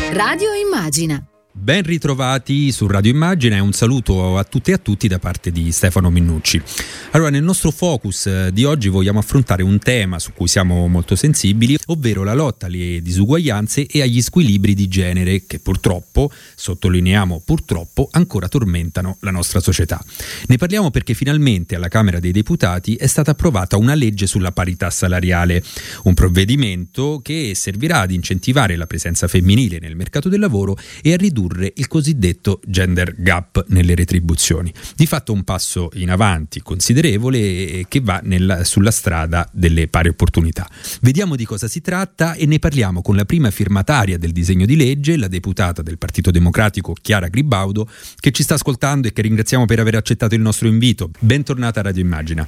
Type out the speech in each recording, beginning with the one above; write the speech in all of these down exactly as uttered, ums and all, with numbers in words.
Radio Immagina. Ben ritrovati su Radio Immagina e un saluto a tutte e a tutti da parte di Stefano Minnucci. Allora, nel nostro focus di oggi vogliamo affrontare un tema su cui siamo molto sensibili, ovvero la lotta alle disuguaglianze e agli squilibri di genere che purtroppo, sottolineiamo purtroppo, ancora tormentano la nostra società. Ne parliamo perché finalmente alla Camera dei Deputati è stata approvata una legge sulla parità salariale, un provvedimento che servirà ad incentivare la presenza femminile nel mercato del lavoro e a ridurre il cosiddetto gender gap nelle retribuzioni. Di fatto un passo in avanti considerevole che va nella, sulla strada delle pari opportunità. Vediamo di cosa si tratta e ne parliamo con la prima firmataria del disegno di legge, la deputata del Partito Democratico Chiara Gribaudo, che ci sta ascoltando e che ringraziamo per aver accettato il nostro invito. Bentornata a Radio Immagina.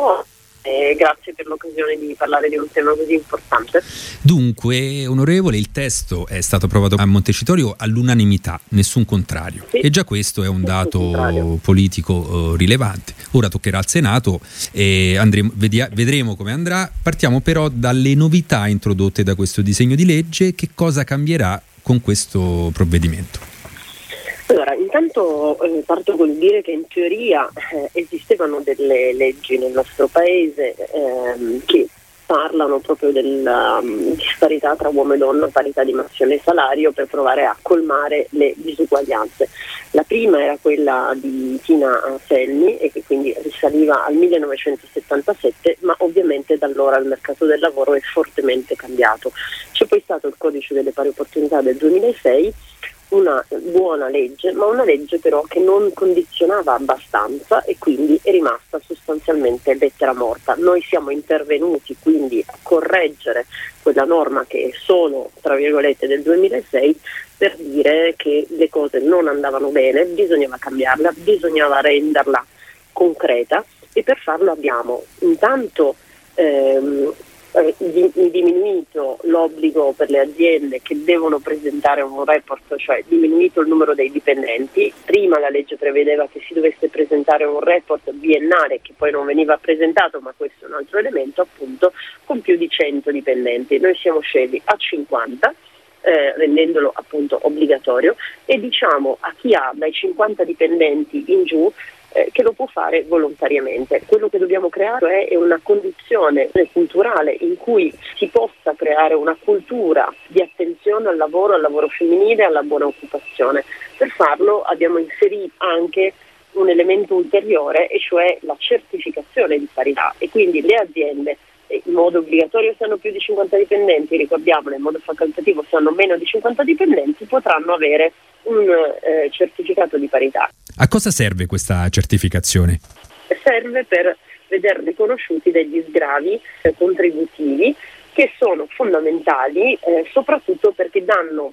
Eh, grazie per l'occasione di parlare di un tema così importante. Dunque, onorevole, il testo è stato approvato a Montecitorio all'unanimità, nessun contrario. Sì. E già questo è un dato contrario. politico eh, rilevante. Ora toccherà al Senato e andremo, vedia, vedremo come andrà. Partiamo però dalle novità introdotte da questo disegno di legge. Che cosa cambierà con questo provvedimento? Allora, intanto eh, parto col dire che in teoria eh, esistevano delle leggi nel nostro paese ehm, che parlano proprio della um, disparità tra uomo e donna, parità di mansione e salario, per provare a colmare le disuguaglianze. La prima era quella di Tina Anselmi e che quindi risaliva al millenovecentosettantasette, ma ovviamente da allora il mercato del lavoro è fortemente cambiato. C'è poi stato il codice delle pari opportunità del duemilasei, una buona legge, ma una legge però che non condizionava abbastanza e quindi è rimasta sostanzialmente lettera morta. Noi siamo intervenuti quindi a correggere quella norma che è solo, tra virgolette, del duemilasei, per dire che le cose non andavano bene, bisognava cambiarla, bisognava renderla concreta, e per farlo abbiamo intanto ehm, diminuito l'obbligo per le aziende che devono presentare un report, cioè diminuito il numero dei dipendenti. Prima la legge prevedeva che si dovesse presentare un report biennale che poi non veniva presentato, ma questo è un altro elemento, appunto, con più di cento dipendenti. Noi siamo scesi a cinquanta, eh, rendendolo appunto obbligatorio, e diciamo a chi ha dai cinquanta dipendenti in giù Eh, che lo può fare volontariamente. Quello che dobbiamo creare è una condizione culturale in cui si possa creare una cultura di attenzione al lavoro, al lavoro femminile, alla buona occupazione. Per farlo abbiamo inserito anche un elemento ulteriore, e cioè la certificazione di parità, e quindi le aziende in modo obbligatorio se hanno più di cinquanta dipendenti, ricordiamolo, in modo facoltativo se hanno meno di cinquanta dipendenti, potranno avere un eh, certificato di parità. A cosa serve questa certificazione? Serve per veder riconosciuti degli sgravi eh, contributivi che sono fondamentali, eh, soprattutto perché danno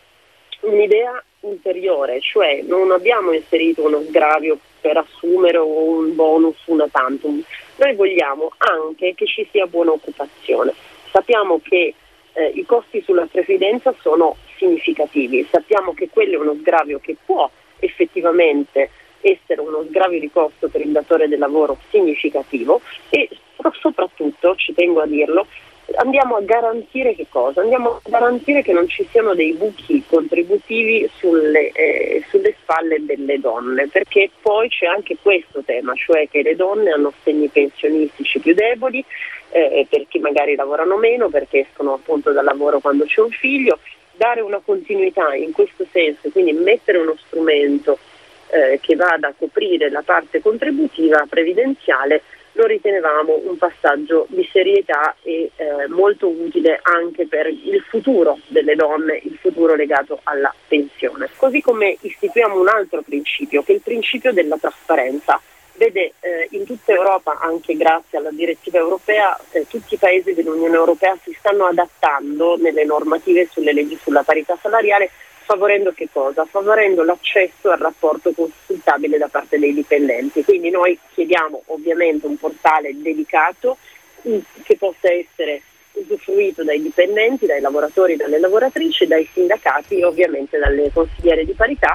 un'idea ulteriore, cioè non abbiamo inserito uno sgravio per assumere o un bonus una tantum. Noi vogliamo anche che ci sia buona occupazione. Sappiamo che eh, i costi sulla previdenza sono significativi, sappiamo che quello è uno sgravio che può effettivamente essere uno sgravio di costo per il datore del lavoro significativo, e soprattutto, ci tengo a dirlo, andiamo a garantire che cosa? Andiamo a garantire che non ci siano dei buchi contributivi sulle, eh, sulle spalle delle donne, perché poi c'è anche questo tema, cioè che le donne hanno assegni pensionistici più deboli, eh, perché magari lavorano meno, perché escono appunto dal lavoro quando c'è un figlio. Dare una continuità in questo senso, quindi mettere uno strumento eh, che vada a coprire la parte contributiva previdenziale, lo ritenevamo un passaggio di serietà e eh, molto utile anche per il futuro delle donne, il futuro legato alla pensione. Così come istituiamo un altro principio, che è il principio della trasparenza. Vede, eh, in tutta Europa, anche grazie alla direttiva europea, eh, tutti i paesi dell'Unione Europea si stanno adattando nelle normative sulle leggi sulla parità salariale, favorendo che cosa? Favorendo l'accesso al rapporto consultabile da parte dei dipendenti. Quindi noi chiediamo ovviamente un portale dedicato che possa essere usufruito dai dipendenti, dai lavoratori, dalle lavoratrici, dai sindacati e ovviamente dalle consigliere di parità,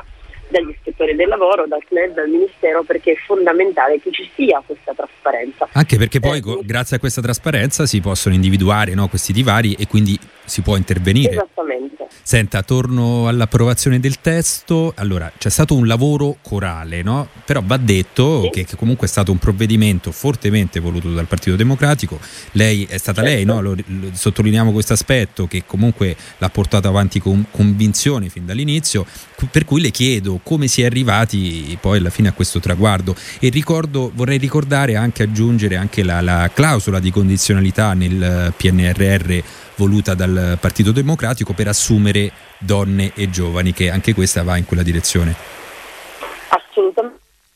dagli ispettori del lavoro, dal C N E L, dal Ministero, perché è fondamentale che ci sia questa trasparenza. Anche perché poi eh, grazie a questa trasparenza si possono individuare, no, questi divari e quindi si può intervenire. Esattamente. Senta, torno all'approvazione del testo. Allora, c'è stato un lavoro corale, no? Però va detto sì. che, che comunque è stato un provvedimento fortemente voluto dal Partito Democratico. Lei è stata certo. lei, no? Lo, lo, sottolineiamo questo aspetto, che comunque l'ha portato avanti con convinzione fin dall'inizio, per cui le chiedo come si è arrivati poi alla fine a questo traguardo. E ricordo, vorrei ricordare anche, aggiungere anche la, la clausola di condizionalità nel P N R R voluta dal Partito Democratico per assumere donne e giovani, che anche questa va in quella direzione. Assolutamente,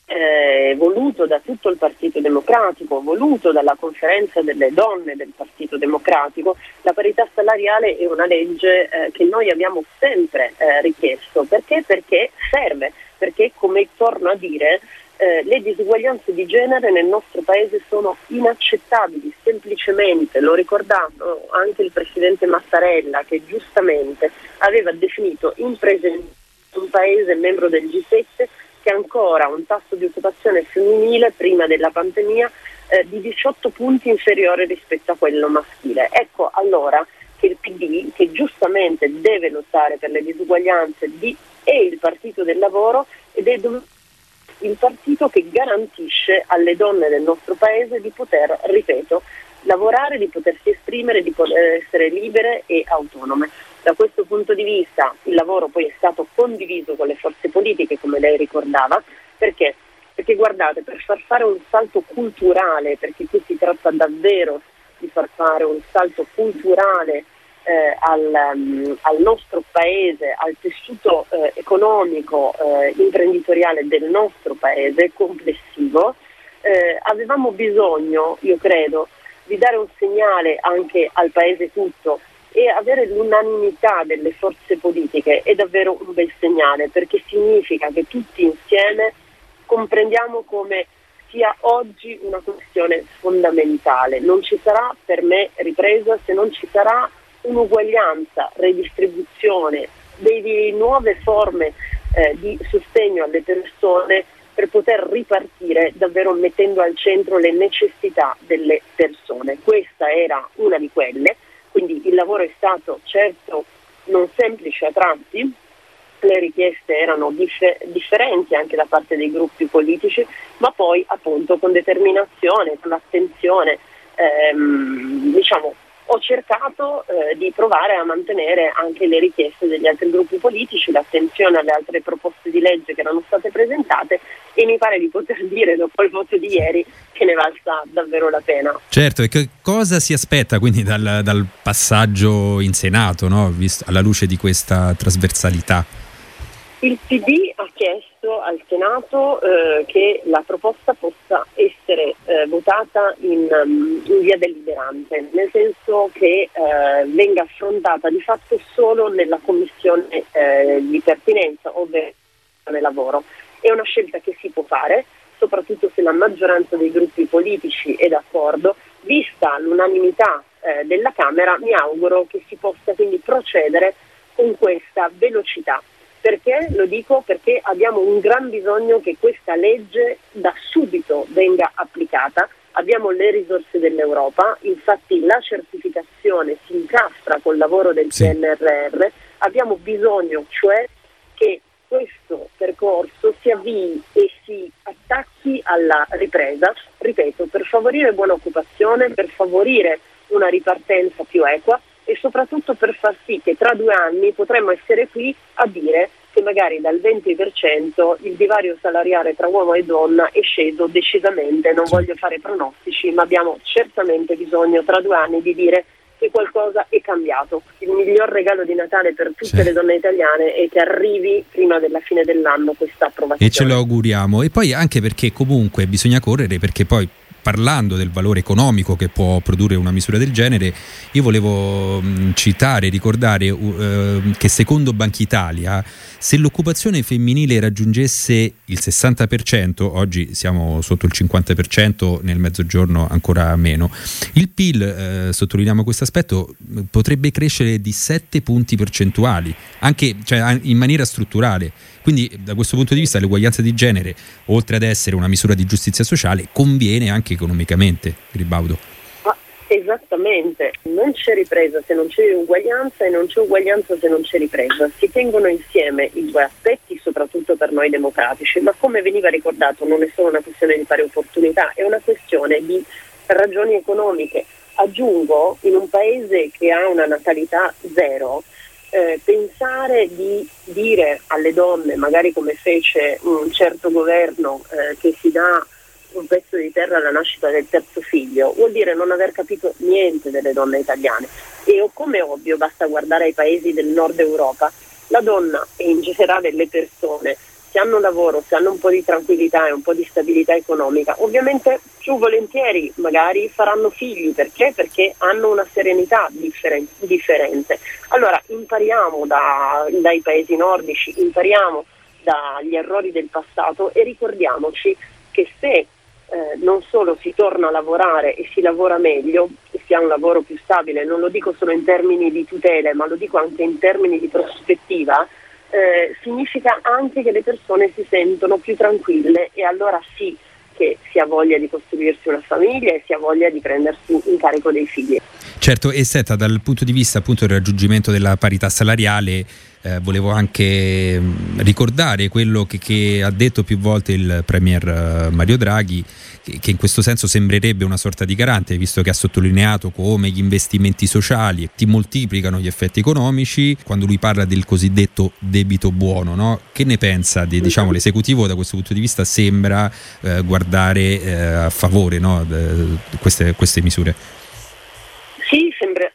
eh, voluto da tutto il Partito Democratico, voluto dalla conferenza delle donne del Partito Democratico. La parità salariale è una legge eh, che noi abbiamo sempre eh, richiesto. Perché? Perché serve, perché, come torno a dire, Eh, le disuguaglianze di genere nel nostro paese sono inaccettabili, semplicemente. Lo ricordavo anche il presidente Mattarella, che giustamente aveva definito impresentabile un paese membro del G sette che ha ancora un tasso di occupazione femminile prima della pandemia eh, di diciotto punti inferiore rispetto a quello maschile. Ecco allora che il P D, che giustamente deve lottare per le disuguaglianze, di, è il partito del lavoro ed è dov- il partito che garantisce alle donne del nostro paese di poter, ripeto, lavorare, di potersi esprimere, di poter essere libere e autonome. Da questo punto di vista il lavoro poi è stato condiviso con le forze politiche, come lei ricordava. Perché? Perché guardate, per far fare un salto culturale, perché qui si tratta davvero di far fare un salto culturale Eh, al, um, al nostro paese, al tessuto eh, economico, eh, imprenditoriale del nostro paese complessivo, eh, avevamo bisogno, io credo, di dare un segnale anche al paese tutto, e avere l'unanimità delle forze politiche è davvero un bel segnale, perché significa che tutti insieme comprendiamo come sia oggi una questione fondamentale. Non ci sarà per me ripresa se non ci sarà un'uguaglianza, redistribuzione, delle nuove forme eh, di sostegno alle persone, per poter ripartire davvero mettendo al centro le necessità delle persone. Questa era una di quelle, quindi il lavoro è stato certo non semplice a tratti, le richieste erano differ- differenti anche da parte dei gruppi politici, ma poi appunto con determinazione, con attenzione, ehm, diciamo, ho cercato eh, di provare a mantenere anche le richieste degli altri gruppi politici, l'attenzione alle altre proposte di legge che erano state presentate, e mi pare di poter dire dopo il voto di ieri che ne valsa davvero la pena. Certo, e che cosa si aspetta quindi dal, dal passaggio in Senato, no? Visto, alla luce di questa trasversalità? Il P D ha chiesto al Senato eh, che la proposta possa essere eh, votata in, um, in via deliberante, nel senso che eh, venga affrontata di fatto solo nella commissione eh, di pertinenza, ovvero nel lavoro. È una scelta che si può fare, soprattutto se la maggioranza dei gruppi politici è d'accordo. Vista l'unanimità eh, della Camera, mi auguro che si possa quindi procedere con questa velocità. Perché? Lo dico perché abbiamo un gran bisogno che questa legge da subito venga applicata. Abbiamo le risorse dell'Europa, infatti la certificazione si incastra col lavoro del sì. P N R R. Abbiamo bisogno cioè che questo percorso si avvii e si attacchi alla ripresa, ripeto, per favorire buona occupazione, per favorire una ripartenza più equa, e soprattutto per far sì che tra due anni potremmo essere qui a dire che magari dal venti per cento il divario salariale tra uomo e donna è sceso decisamente. Non voglio fare pronostici, ma abbiamo certamente bisogno tra due anni di dire che qualcosa è cambiato. Il miglior regalo di Natale per tutte sì. le donne italiane è che arrivi prima della fine dell'anno questa approvazione. E ce lo auguriamo. E poi anche perché comunque bisogna correre, perché poi parlando del valore economico che può produrre una misura del genere, io volevo mh, citare, ricordare uh, che secondo Banca Italia, se l'occupazione femminile raggiungesse il sessanta per cento, oggi siamo sotto il cinquanta per cento, nel mezzogiorno ancora meno, il P I L, eh, sottolineiamo questo aspetto, potrebbe crescere di sette punti percentuali, anche cioè, in maniera strutturale. Quindi da questo punto di vista l'uguaglianza di genere, oltre ad essere una misura di giustizia sociale, conviene anche economicamente, Ribaudo. Ah, esattamente, non c'è ripresa se non c'è uguaglianza e non c'è uguaglianza se non c'è ripresa. Si tengono insieme i due aspetti, soprattutto per noi democratici, ma come veniva ricordato non è solo una questione di pari opportunità, è una questione di ragioni economiche. Aggiungo, in un paese che ha una natalità zero, Eh, pensare di dire alle donne, magari come fece un certo governo eh, che si dà un pezzo di terra alla nascita del terzo figlio, vuol dire non aver capito niente delle donne italiane. E come ovvio basta guardare ai paesi del nord Europa, la donna e in generale le persone, se hanno lavoro, se hanno un po' di tranquillità e un po' di stabilità economica, ovviamente più volentieri magari faranno figli. Perché? Perché hanno una serenità differen- differente. Allora impariamo da, dai paesi nordici, impariamo dagli errori del passato e ricordiamoci che se eh, non solo si torna a lavorare e si lavora meglio, e si ha un lavoro più stabile, non lo dico solo in termini di tutele, ma lo dico anche in termini di prospettiva, Eh, significa anche che le persone si sentono più tranquille e allora sì che si ha voglia di costruirsi una famiglia e si ha voglia di prendersi in carico dei figli. Certo, e senta, dal punto di vista appunto del raggiungimento della parità salariale, eh, volevo anche mh, ricordare quello che, che ha detto più volte il Premier uh, Mario Draghi, che, che in questo senso sembrerebbe una sorta di garante, visto che ha sottolineato come gli investimenti sociali ti moltiplicano gli effetti economici, quando lui parla del cosiddetto debito buono, no? Che ne pensa? Di, diciamo, l'esecutivo da questo punto di vista sembra eh, guardare eh, a favore, no? de, de queste, queste misure. Sì, sembra,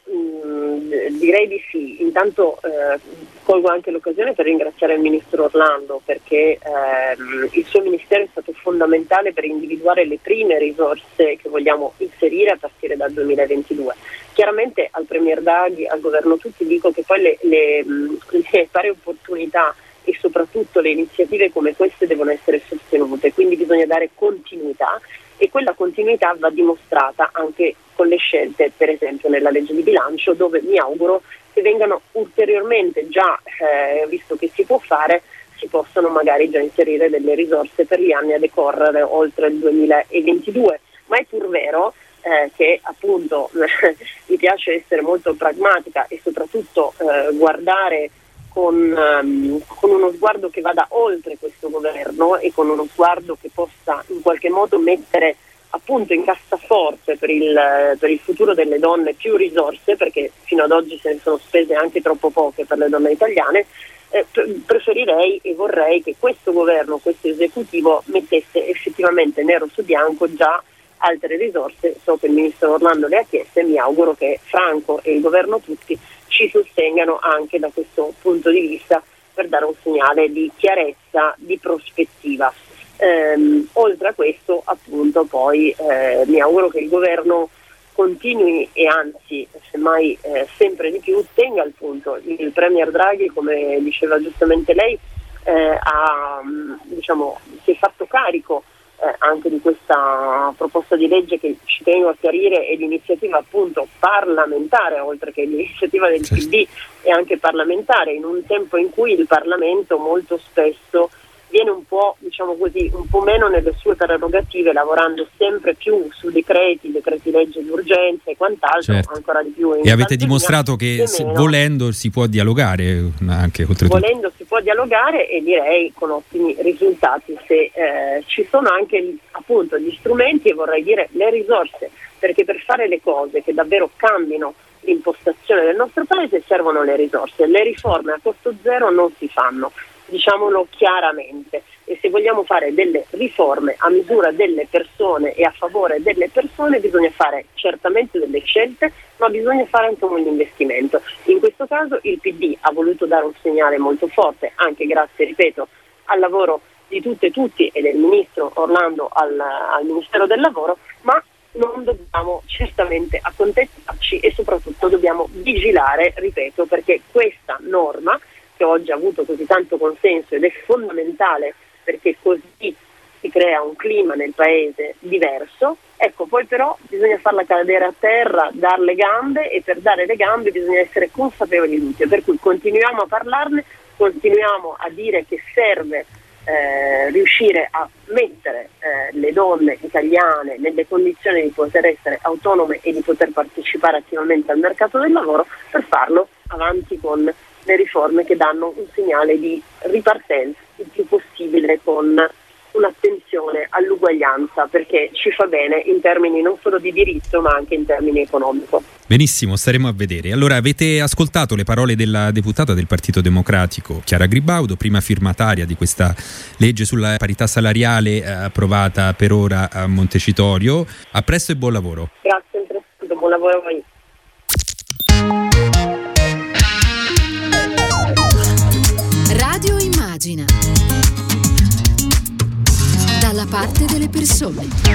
mh, direi di sì. Intanto eh, colgo anche l'occasione per ringraziare il Ministro Orlando, perché ehm, il suo Ministero è stato fondamentale per individuare le prime risorse che vogliamo inserire a partire dal duemilaventidue. Chiaramente al Premier Draghi, al Governo tutti, dico che poi le, le, le pari opportunità e soprattutto le iniziative come queste devono essere sostenute, quindi bisogna dare continuità e quella continuità va dimostrata anche con le scelte, per esempio nella legge di bilancio, dove mi auguro che vengano ulteriormente già, eh, visto che si può fare, si possano magari già inserire delle risorse per gli anni a decorrere oltre il duemilaventidue, ma è pur vero eh, che appunto mi piace essere molto pragmatica e soprattutto eh, guardare Con, um, con uno sguardo che vada oltre questo governo e con uno sguardo che possa in qualche modo mettere appunto in cassaforte per il, per il futuro delle donne più risorse, perché fino ad oggi se ne sono spese anche troppo poche per le donne italiane. eh, preferirei e vorrei che questo governo, questo esecutivo mettesse effettivamente nero su bianco già altre risorse. So che il Ministro Orlando le ha chieste e mi auguro che Franco e il governo tutti ci sostengano anche da questo punto di vista per dare un segnale di chiarezza, di prospettiva. Ehm, oltre a questo appunto poi eh, mi auguro che il governo continui e anzi semmai eh, sempre di più tenga il punto. Il Premier Draghi, come diceva giustamente lei, eh, ha, diciamo, si è fatto carico Eh, anche di questa proposta di legge che ci tengo a chiarire è l'iniziativa appunto parlamentare, oltre che l'iniziativa del P D, è anche parlamentare, in un tempo in cui il Parlamento molto spesso viene un po', diciamo così, un po' meno nelle sue prerogative, lavorando sempre più su decreti, decreti legge di urgenza e quant'altro, certo. Ancora di più. E avete dimostrato che se, volendo si può dialogare anche oltretutto. Volendo si può dialogare e direi con ottimi risultati, se eh, ci sono anche appunto gli strumenti e vorrei dire le risorse, perché per fare le cose che davvero cambino l'impostazione del nostro paese servono le risorse. Le riforme a costo zero non si fanno, diciamolo chiaramente, e se vogliamo fare delle riforme a misura delle persone e a favore delle persone bisogna fare certamente delle scelte, ma bisogna fare anche un investimento. In questo caso il P D ha voluto dare un segnale molto forte, anche grazie, ripeto, al lavoro di tutte e tutti e del ministro Orlando al, al Ministero del Lavoro, ma non dobbiamo certamente accontentarci e soprattutto dobbiamo vigilare, ripeto, perché questa norma, che oggi ha avuto così tanto consenso ed è fondamentale perché così si crea un clima nel paese diverso, ecco, poi però bisogna farla cadere a terra, dar le gambe, e per dare le gambe bisogna essere consapevoli di tutto, per cui continuiamo a parlarne, continuiamo a dire che serve eh, riuscire a mettere eh, le donne italiane nelle condizioni di poter essere autonome e di poter partecipare attivamente al mercato del lavoro. Per farlo avanti con le riforme che danno un segnale di ripartenza il più possibile, con un'attenzione all'uguaglianza, perché ci fa bene in termini non solo di diritto ma anche in termini economico. Benissimo, staremo a vedere. Allora, avete ascoltato le parole della deputata del Partito Democratico Chiara Gribaudo, prima firmataria di questa legge sulla parità salariale eh, approvata per ora a Montecitorio. A presto e buon lavoro. Grazie, interessante, buon lavoro a voi. Radio Immagina, dalla parte delle persone.